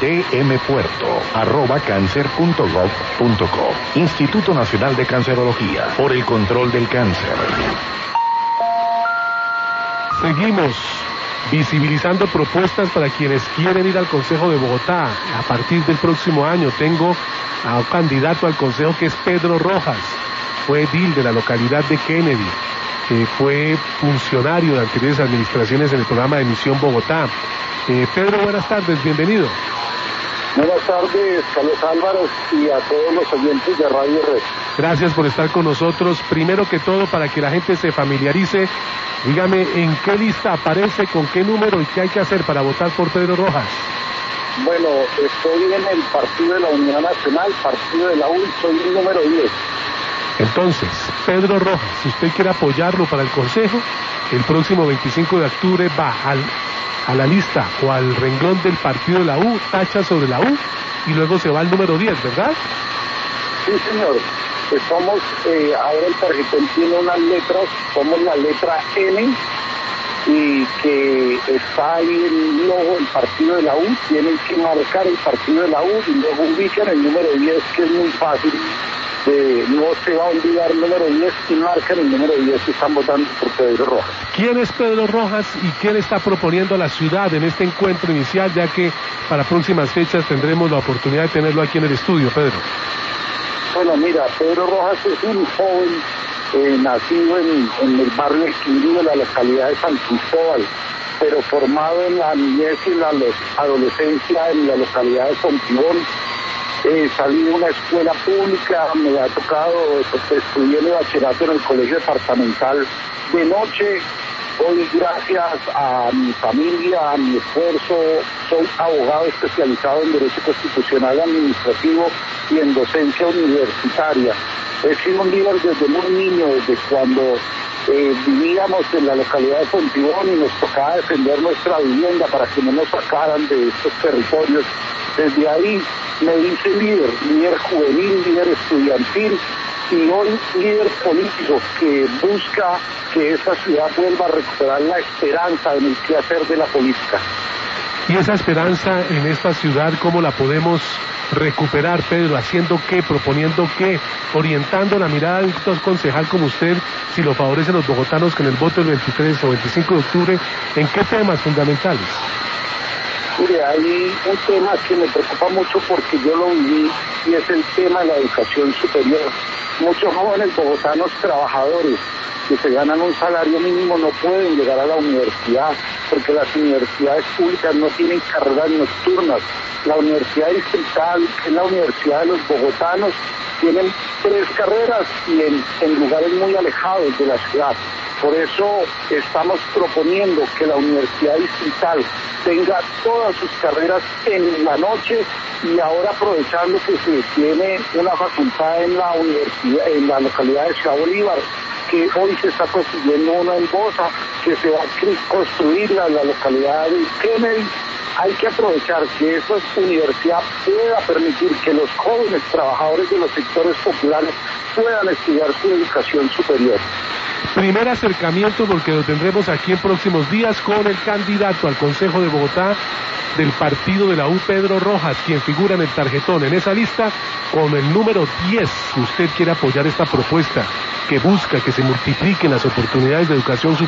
dmpuerto@cancer.gov.co. Instituto Nacional de Cancerología, por el control del cáncer. Seguimos visibilizando propuestas para quienes quieren ir al Consejo de Bogotá. A partir del próximo año tengo a un candidato al Consejo que es Pedro Rojas. Fue edil de la localidad de Kennedy. Fue funcionario de anteriores administraciones en el programa de Misión Bogotá. Pedro, buenas tardes, bienvenido. Buenas tardes, Carlos Álvaro, y a todos los oyentes de Radio Red. Gracias por estar con nosotros. Primero que todo, para que la gente se familiarice, dígame en qué lista aparece, con qué número y qué hay que hacer para votar por Pedro Rojas. Bueno, estoy en el Partido de la Unidad Nacional, Partido de la U, soy el número 10. Entonces, Pedro Rojas, si usted quiere apoyarlo para el Consejo, el próximo 25 de octubre va a la lista o al renglón del Partido de la U, tacha sobre la U, y luego se va al número 10, ¿verdad? Sí, señor. Somos, ahora el tarjetón tiene unas letras, somos la letra N, y que está ahí el logo del Partido de la U, tienen que marcar el Partido de la U y luego ubican el número 10, que es muy fácil. No se va a olvidar el número 10 y marcan el número 10 y están votando por Pedro Rojas. ¿Quién es Pedro Rojas y quién está proponiendo a la ciudad en este encuentro inicial, ya que para próximas fechas tendremos la oportunidad de tenerlo aquí en el estudio, Pedro? Bueno, mira, Pedro Rojas es un joven nacido en el barrio El Quindío de la localidad de San Cristóbal, pero formado en la niñez y en la adolescencia en la localidad de Fontibón. Salí de una escuela pública, me ha tocado, estudié el bachillerato en el colegio departamental de noche. Hoy, gracias a mi familia, a mi esfuerzo, soy abogado especializado en Derecho Constitucional y Administrativo y en docencia universitaria. He sido un líder desde muy niño, desde cuando vivíamos en la localidad de Fontibón y nos tocaba defender nuestra vivienda para que no nos sacaran de estos territorios. Desde ahí me hice líder juvenil, líder estudiantil y hoy líder político que busca que esta ciudad vuelva a recuperar la esperanza en el quehacer de la política. ¿Y esa esperanza en esta ciudad cómo la podemos recuperar, Pedro? ¿Haciendo qué? ¿Proponiendo qué? ¿Orientando la mirada de un concejal como usted, si lo favorecen los bogotanos con el voto del 23 o 25 de octubre? ¿En qué temas fundamentales? Mire, hay un tema que me preocupa mucho porque yo lo viví y es el tema de la educación superior. Muchos jóvenes bogotanos trabajadores que se ganan un salario mínimo no pueden llegar a la universidad porque las universidades públicas no tienen carreras nocturnas. La Universidad Distrital, que es la universidad de los bogotanos, tienen 3 carreras y en lugares muy alejados de la ciudad. Por eso estamos proponiendo que la Universidad Distrital tenga todas sus carreras en la noche y ahora aprovechando que se tiene una facultad en la universidad, en la localidad de Ciudad Bolívar, que hoy se está construyendo una en Bosa, que se va a construir la localidad de Kennedy. Hay que aprovechar que esa universidad pueda permitir que los jóvenes trabajadores de los sectores populares puedan estudiar su educación superior. Primer acercamiento, porque lo tendremos aquí en próximos días, con el candidato al Consejo de Bogotá del Partido de la U, Pedro Rojas, quien figura en el tarjetón, en esa lista, con el número 10. Si usted quiere apoyar esta propuesta que busca que se multipliquen las oportunidades de educación superior